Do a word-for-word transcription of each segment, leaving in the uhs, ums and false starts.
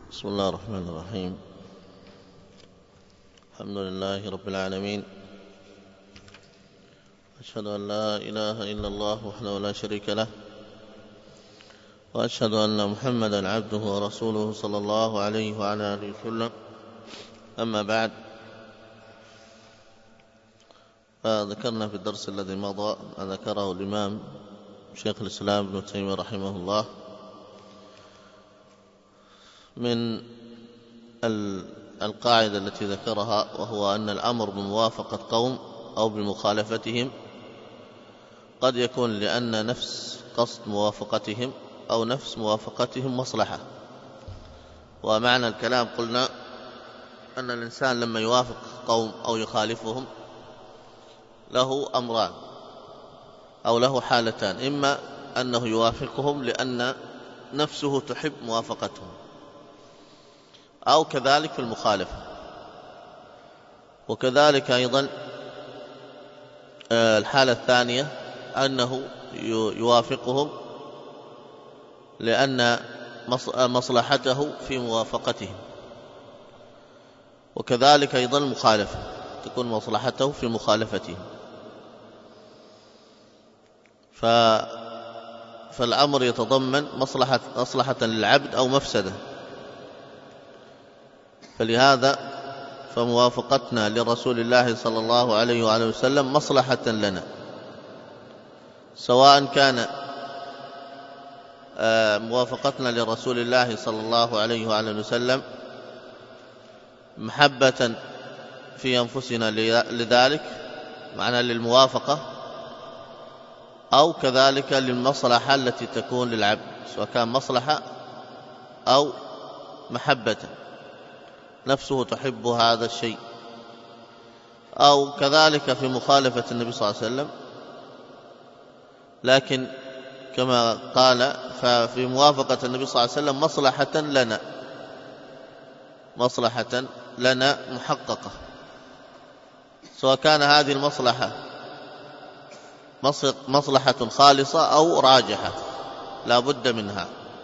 بسم الله الرحمن الرحيم. الحمد لله رب العالمين، أشهد أن لا إله إلا الله وحده لا شريك له، وأشهد أن محمدا عبده ورسوله صلى الله عليه وعلى آله وسلم. أما بعد، فذكرنا في الدرس الذي مضى ما ذكره الإمام شيخ الإسلام ابن تيمية رحمه الله من القاعدة التي ذكرها، وهو أن الأمر بموافقة قوم أو بمخالفتهم قد يكون لأن نفس قصد موافقتهم أو نفس موافقتهم مصلحة. ومعنى الكلام قلنا أن الإنسان لما يوافق قوم أو يخالفهم له أمران أو له حالتان: إما أنه يوافقهم لأن نفسه تحب موافقتهم، أو كذلك في المخالفة. وكذلك أيضا الحالة الثانية أنه يوافقهم لأن مصلحته في موافقتهم، وكذلك أيضا المخالفة تكون مصلحته في مخالفتهم. ف... فالأمر يتضمن مصلحة, مصلحة للعبد أو مفسدة. فلهذا فموافقتنا لرسول الله صلى الله عليه وآله وسلم مصلحة لنا، سواء كان موافقتنا لرسول الله صلى الله عليه وآله وسلم محبة في أنفسنا لذلك معنى للموافقة، أو كذلك للمصلحة التي تكون للعبد، سواء كان مصلحة أو محبة نفسه تحب هذا الشيء، أو كذلك في مخالفة النبي صلى الله عليه وسلم. لكن كما قال ففي موافقة النبي صلى الله عليه وسلم مصلحة لنا، مصلحة لنا محققة، سواء كان هذه المصلحة مصلحة خالصة أو راجحة لا بد منها.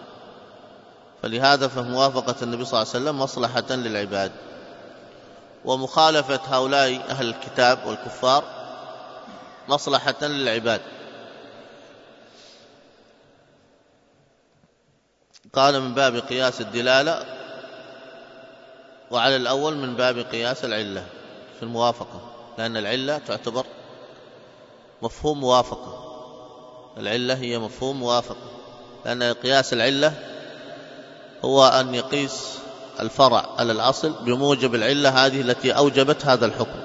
فلهذا فموافقة النبي صلى الله عليه وسلم مصلحة للعباد، ومخالفة هؤلاء أهل الكتاب والكفار مصلحة للعباد. قال من باب قياس الدلالة، وعلى الأول من باب قياس العلة في الموافقة، لأن العلة تعتبر مفهوم موافقة. العلة هي مفهوم موافقة، لأن قياس العلة هو أن يقيس الفرع على الأصل بموجب العلة هذه التي أوجبت هذا الحكم.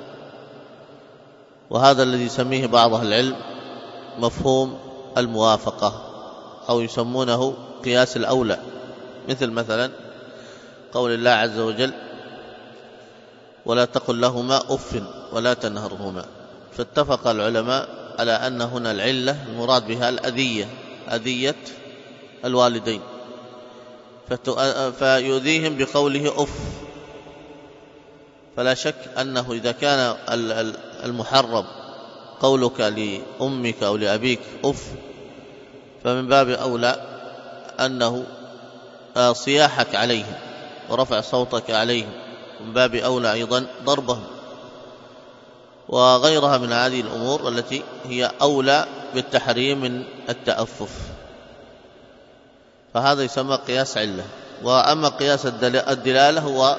وهذا الذي يسميه بعض أهل العلم مفهوم الموافقة، أو يسمونه قياس الأولى، مثل مثلا قول الله عز وجل: ولا تقل لهما أف ولا تنهرهما. فاتفق العلماء على أن هنا العلة المراد بها الأذية، أذية الوالدين، فيؤذيهم بقوله أف. فلا شك أنه إذا كان المحرم قولك لأمك أو لأبيك أف، فمن باب أولى أنه صياحك عليهم ورفع صوتك عليهم، من باب أولى أيضا ضربهم، وغيرها من هذه الأمور التي هي أولى بالتحريم من التأفف. فهذا يسمى قياس علة. وأما قياس الدلالة هو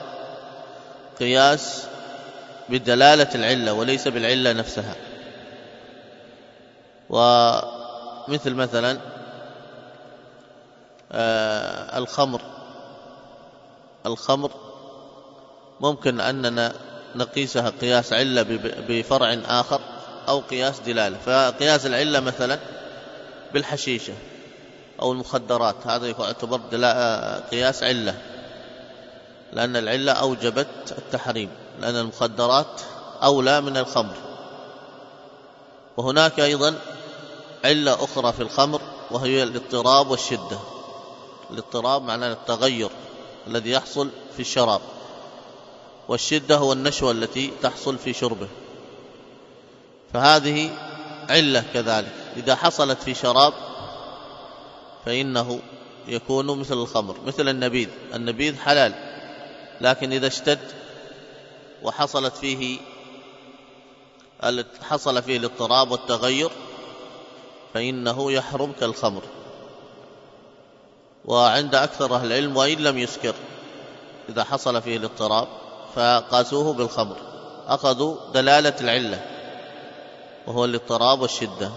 قياس بدلالة العلة وليس بالعلة نفسها. ومثل مثلا آه الخمر الخمر ممكن أننا نقيسها قياس علة بفرع آخر أو قياس دلالة. فقياس العلة مثلا بالحشيشة أو المخدرات، هذا يعتبر قياس علة، لأن العلة أوجبت التحريم، لأن المخدرات أولى من الخمر. وهناك أيضا علة أخرى في الخمر، وهي الاضطراب والشدة. الاضطراب معناه التغير الذي يحصل في الشراب، والشدة هو النشوة التي تحصل في شربه. فهذه علة كذلك، إذا حصلت في شراب فإنه يكون مثل الخمر، مثل النبيذ. النبيذ حلال، لكن إذا اشتد وحصلت فيه حصل فيه الاضطراب والتغير فإنه يحرم كالخمر. وعند أكثر أهل العلم وإن لم يسكر إذا حصل فيه الاضطراب فقاسوه بالخمر، أخذوا دلالة العلة وهو الاضطراب والشدة،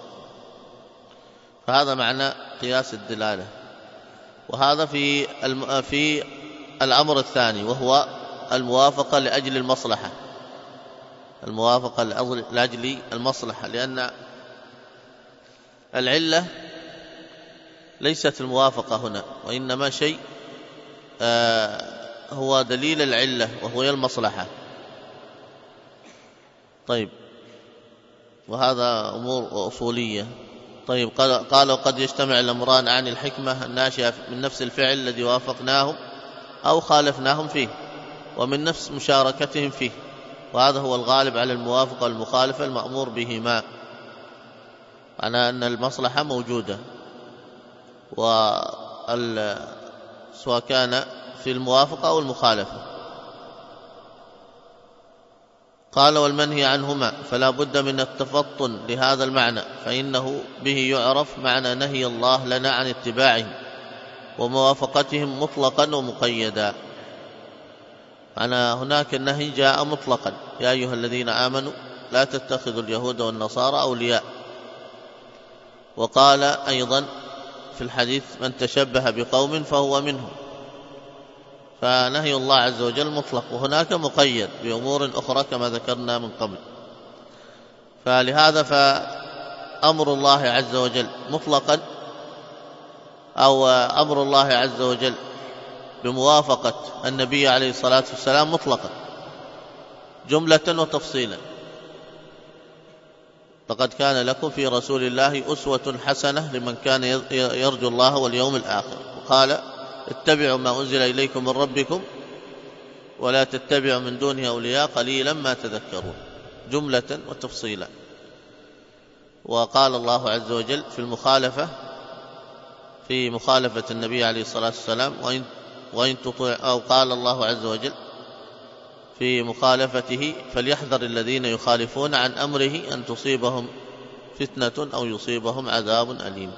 فهذا معنى قياس الدلالة. وهذا في في الأمر الثاني وهو الموافقة لأجل المصلحة، الموافقة لأجل المصلحة، لأن العلة ليست الموافقة هنا، وإنما شيء هو دليل العلة وهو المصلحة. طيب، وهذا أمور أصولية. طيب، قالوا قد يجتمع الأمران عن الحكمة الناشئة من نفس الفعل الذي وافقناهم أو خالفناهم فيه ومن نفس مشاركتهم فيه، وهذا هو الغالب على الموافقة والمخالفة المأمور بهما، معنى أن المصلحة موجودة سواء كان في الموافقة أو المخالفة. قال والمنهي عنهما فلا بد من التفطن لهذا المعنى، فإنه به يعرف معنى نهي الله لنا عن اتباعهم وموافقتهم مطلقا ومقيدا. معنى هناك النهي جاء مطلقا: يا أيها الذين آمنوا لا تتخذوا اليهود والنصارى أولياء. وقال أيضا في الحديث: من تشبه بقوم فهو منهم. فنهي الله عز وجل مطلق، وهناك مقيد بأمور أخرى كما ذكرنا من قبل. فلهذا فأمر الله عز وجل مطلقا أو أمر الله عز وجل بموافقة النبي عليه الصلاة والسلام مطلقا جملة وتفصيلا. لقد كان لكم في رسول الله أسوة حسنة لمن كان يرجو الله واليوم الآخر. وقال: اتبعوا ما أنزل إليكم من ربكم ولا تتبعوا من دونه أولياء قليلا ما تذكرون، جملة وتفصيلا. وقال الله عز وجل في المخالفة في مخالفة النبي عليه الصلاة والسلام: وإن, وإن تطيع، أو قال الله عز وجل في مخالفته: فليحذر الذين يخالفون عن أمره أن تصيبهم فتنة أو يصيبهم عذاب أليم.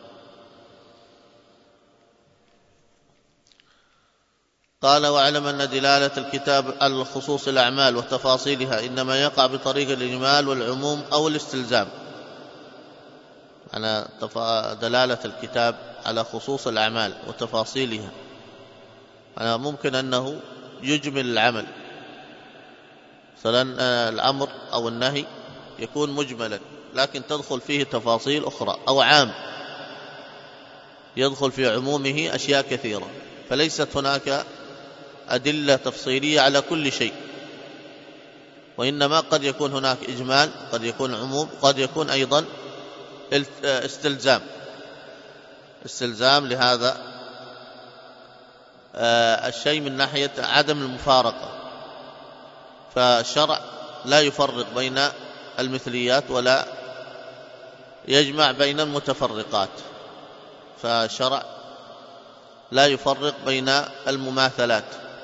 قال: واعلم أن دلالة الكتاب على خصوص الأعمال وتفاصيلها إنما يقع بطريق الإجمال والعموم أو الاستلزام. على دلالة الكتاب على خصوص الأعمال وتفاصيلها، يعني ممكن أنه يجمل العمل، مثلا الأمر أو النهي يكون مجملا لكن تدخل فيه تفاصيل أخرى، أو عام يدخل في عمومه أشياء كثيرة، فليست هناك أدلة تفصيلية على كل شيء، وإنما قد يكون هناك إجمال، قد يكون عموم، قد يكون أيضا استلزام استلزام لهذا الشيء من ناحية عدم المفارقة. فالشرع لا يفرق بين المثليات ولا يجمع بين المتفرقات، فالشرع لا يفرق بين المماثلات.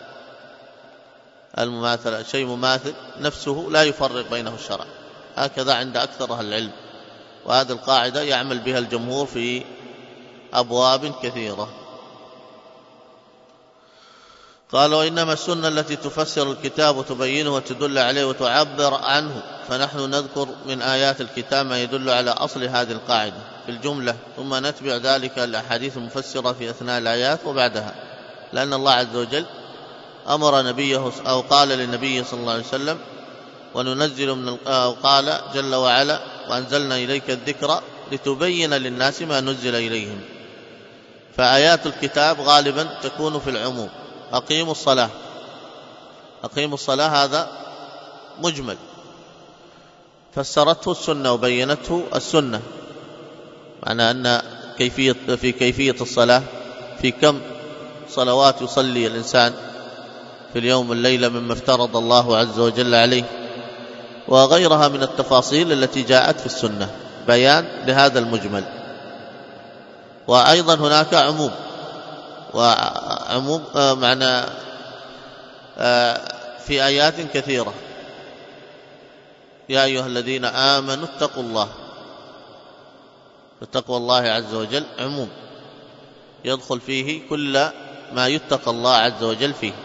المماثلة شيء مماثل نفسه لا يفرق بينه الشرع، هكذا عند أكثر أهل العلم، وهذه القاعدة يعمل بها الجمهور في أبواب كثيرة. قال: وإنما السنة التي تفسر الكتاب وتبينه وتدل عليه وتعبر عنه، فنحن نذكر من آيات الكتاب ما يدل على أصل هذه القاعدة في الجملة، ثم نتبع ذلك الأحاديث المفسرة في أثناء الآيات وبعدها، لأن الله عز وجل أمر نبيه أو قال للنبي صلى الله عليه وسلم: وننزل من أو قال جل وعلا: وأنزلنا إليك الذكر لتبين للناس ما نزل إليهم. فآيات الكتاب غالبا تكون في العموم: أقيموا الصلاة، أقيموا الصلاة، هذا مجمل فسرته السنة وبينته السنة، معنى أن كيفية في كيفية الصلاة، في كم صلوات يصلي الإنسان في اليوم والليلة مما افترض الله عز وجل عليه، وغيرها من التفاصيل التي جاءت في السنة، بيان لهذا المجمل. وأيضا هناك عموم، وعموم معنى في آيات كثيرة: يا أيها الذين آمنوا اتقوا الله. فتقوى الله عز وجل عموم يدخل فيه كل ما يتقى الله عز وجل فيه،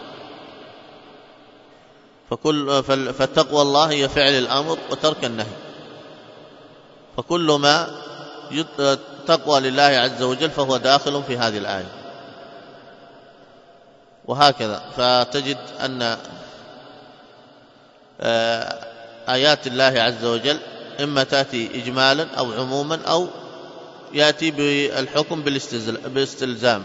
فكل فتقوى الله هي فعل الأمر وترك النهي، فكل ما تقوى لله عز وجل فهو داخل في هذه الآية. وهكذا فتجد أن آيات الله عز وجل إما تأتي إجمالا أو عموما أو يأتي بالحكم بالاستلزام.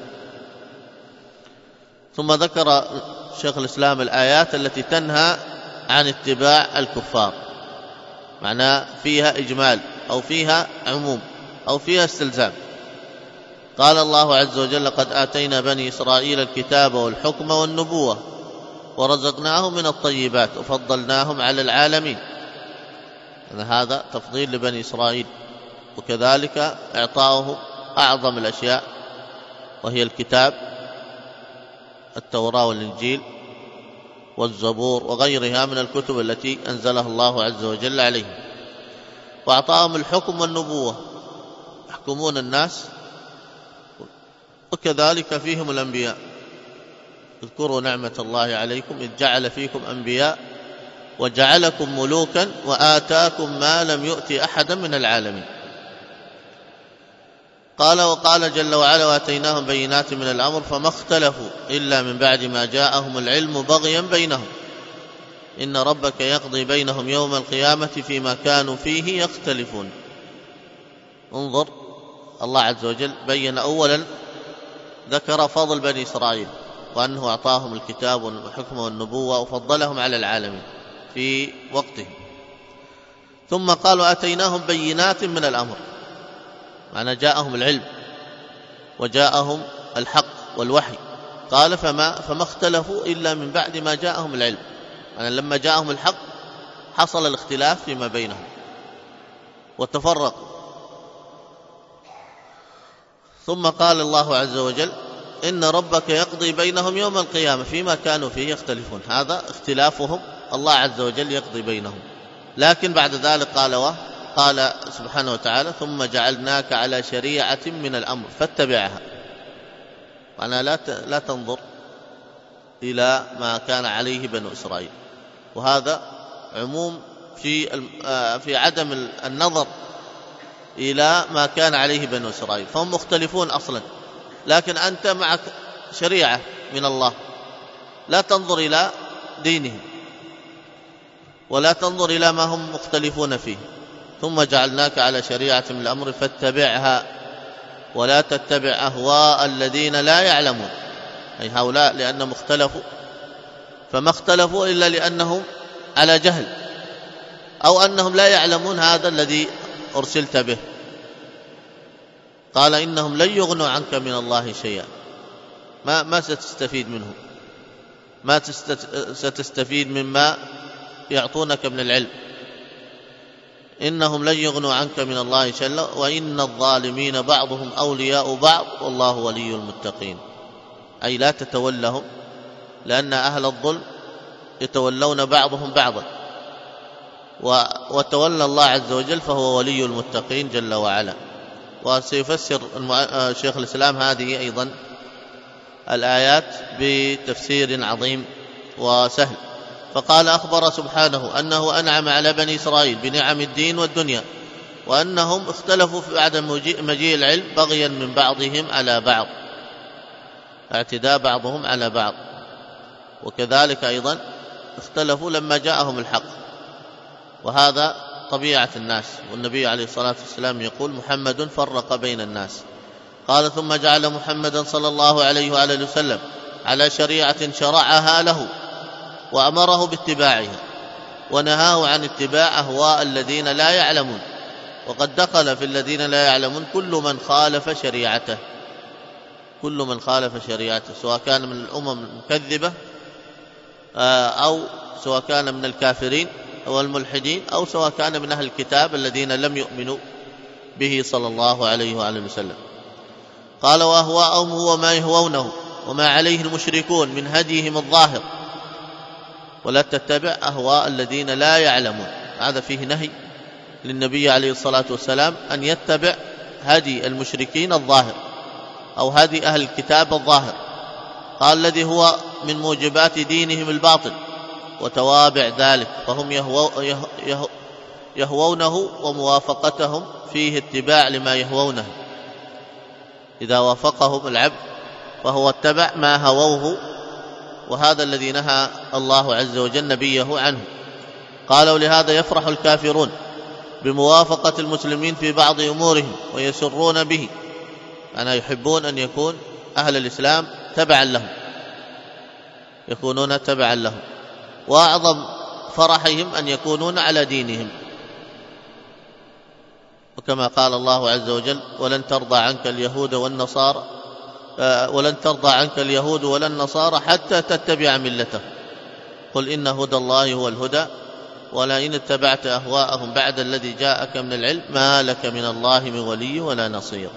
ثم ذكر شيخ الإسلام الآيات التي تنهى عن اتباع الكفار، معناه فيها إجمال أو فيها عموم أو فيها استلزام. قال الله عز وجل: لقد آتينا بني إسرائيل الكتاب والحكم والنبوة ورزقناهم من الطيبات وفضلناهم على العالمين. هذا تفضيل لبني إسرائيل، وكذلك إعطاؤه أعظم الأشياء وهي الكتاب، التوراة والإنجيل والزبور وغيرها من الكتب التي أنزلها الله عز وجل عليهم، وأعطاهم الحكم والنبوة يحكمون الناس، وكذلك فيهم الأنبياء. اذكروا نعمة الله عليكم إذ جعل فيكم أنبياء وجعلكم ملوكا وآتاكم ما لم يؤت أحدا من العالمين. قال: وقال جل وعلا: وآتيناهم بينات من الأمر فما اختلفوا إلا من بعد ما جاءهم العلم بغيا بينهم إن ربك يقضي بينهم يوم القيامة فيما كانوا فيه يختلفون. انظر، الله عز وجل بين أولا ذكر فضل بني إسرائيل وأنه أعطاهم الكتاب والحكم والنبوة وفضلهم على العالمين في وقته، ثم قال: وآتيناهم بينات من الأمر، معنى جاءهم العلم وجاءهم الحق والوحي. قال: فما, فما اختلفوا إلا من بعد ما جاءهم العلم، يعني لما جاءهم الحق حصل الاختلاف فيما بينهم وتفرقوا. ثم قال الله عز وجل: إن ربك يقضي بينهم يوم القيامة فيما كانوا فيه يختلفون. هذا اختلافهم، الله عز وجل يقضي بينهم. لكن بعد ذلك قال قال سبحانه وتعالى: ثم جعلناك على شريعة من الأمر فاتبعها. وأنا لا لا تنظر إلى ما كان عليه بنو إسرائيل، وهذا عموم في في عدم النظر إلى ما كان عليه بنو إسرائيل، فهم مختلفون أصلا، لكن أنت معك شريعة من الله، لا تنظر إلى دينهم ولا تنظر إلى ما هم مختلفون فيه. ثم جعلناك على شريعة من الأمر فاتبعها ولا تتبع أهواء الذين لا يعلمون، أي هؤلاء لأنهم اختلفوا، فما اختلفوا إلا لأنهم على جهل أو أنهم لا يعلمون هذا الذي أرسلت به. قال: إنهم لن يغنوا عنك من الله شيئا، ما, ما ستستفيد منهم، ما ستستفيد مما يعطونك من العلم. إنهم لن يغنوا عنك من الله شيئا وإن الظالمين بعضهم أولياء بعض والله ولي المتقين. أي لا تتولهم، لأن أهل الظلم يتولون بعضهم بعضا، وتولى الله عز وجل فهو ولي المتقين جل وعلا. وسيفسر شيخ الإسلام هذه أيضا الآيات بتفسير عظيم وسهل. فقال: أخبر سبحانه أنه أنعم على بني إسرائيل بنعم الدين والدنيا، وأنهم اختلفوا في عدم مجيء العلم بغيا من بعضهم على بعض، اعتداء بعضهم على بعض، وكذلك أيضا اختلفوا لما جاءهم الحق، وهذا طبيعة الناس. والنبي عليه الصلاة والسلام يقول: محمد فرق بين الناس. قال: ثم جعل محمدا صلى الله عليه وآله وسلم على شريعة شرعها له وأمره باتباعها ونهاه عن اتباع أهواء الذين لا يعلمون. وقد دخل في الذين لا يعلمون كل من خالف شريعته، كل من خالف شريعته، سواء كان من الأمم المكذبة أو سواء كان من الكافرين أو الملحدين أو سواء كان من أهل الكتاب الذين لم يؤمنوا به صلى الله عليه وآله وسلم. قال وأهواءهم هو ما يهوونه وما عليه المشركون من هديهم الظاهر، ولا تتبع أهواء الذين لا يعلمون. هذا فيه نهي للنبي عليه الصلاة والسلام أن يتبع هدي المشركين الظاهر أو هدي أهل الكتاب الظاهر. قال الذي هو من موجبات دينهم الباطل وتوابع ذلك، فهم يهو يهو يهوونه وموافقتهم فيه اتباع لما يهوونه. إذا وافقهم العبد فهو اتبع ما هووه، وهذا الذي نهى الله عز وجل نبيه عنه. قالوا لهذا يفرح الكافرون بموافقة المسلمين في بعض أمورهم ويسرون به، أنا يحبون أن يكون أهل الإسلام تبعا لهم، يكونون تبعا لهم، وأعظم فرحهم أن يكونون على دينهم. وكما قال الله عز وجل ولن ترضى عنك اليهود والنصارى ولن ترضى عنك اليهود ولا النصارى حتى تتبع ملتهم قل إن هدى الله هو الهدى ولئن اتبعت أهواءهم بعد الذي جاءك من العلم ما لك من الله من ولي ولا نصير.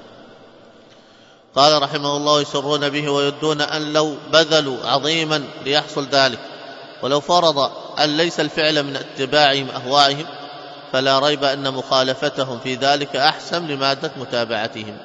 قال رحمه الله يسرون به ويدون أن لو بذلوا عظيما ليحصل ذلك، ولو فرض أن ليس الفعل من اتباعهم أهوائهم فلا ريب أن مخالفتهم في ذلك أحسن لمادة متابعتهم.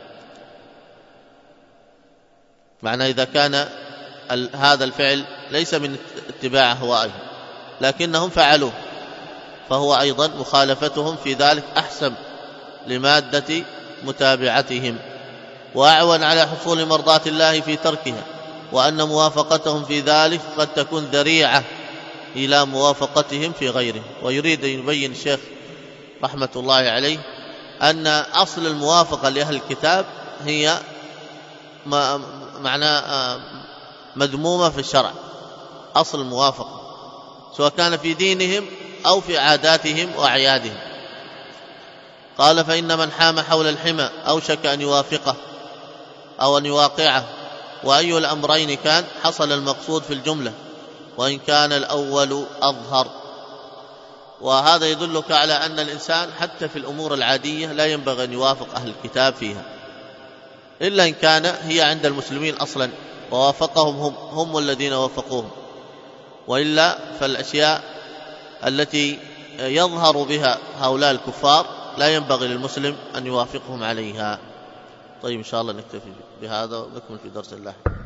معنى إذا كان هذا الفعل ليس من اتباع أهوائهم لكنهم فعلوه فهو أيضا مخالفتهم في ذلك أحسن لمادة متابعتهم، وأعون على حصول مرضاة الله في تركها، وأن موافقتهم في ذلك قد تكون ذريعة إلى موافقتهم في غيره. ويريد أن يبين الشيخ رحمة الله عليه أن أصل الموافقة لأهل الكتاب هي معنى مذمومة في الشرع، أصل الموافقة سواء كان في دينهم أو في عاداتهم وأعيادهم. قال فإن من حام حول الحمى أوشك أن يوافقه أو أن يواقعه، وأي الأمرين كان حصل المقصود في الجملة وإن كان الأول أظهر. وهذا يدلك على أن الإنسان حتى في الأمور العادية لا ينبغي أن يوافق أهل الكتاب فيها إلا إن كان هي عند المسلمين أصلا ووافقهم هم, هم الذين وافقوهم، وإلا فالأشياء التي يظهر بها هؤلاء الكفار لا ينبغي للمسلم أن يوافقهم عليها. طيب إن شاء الله نكتفي بهذا ونكمل في درس الله.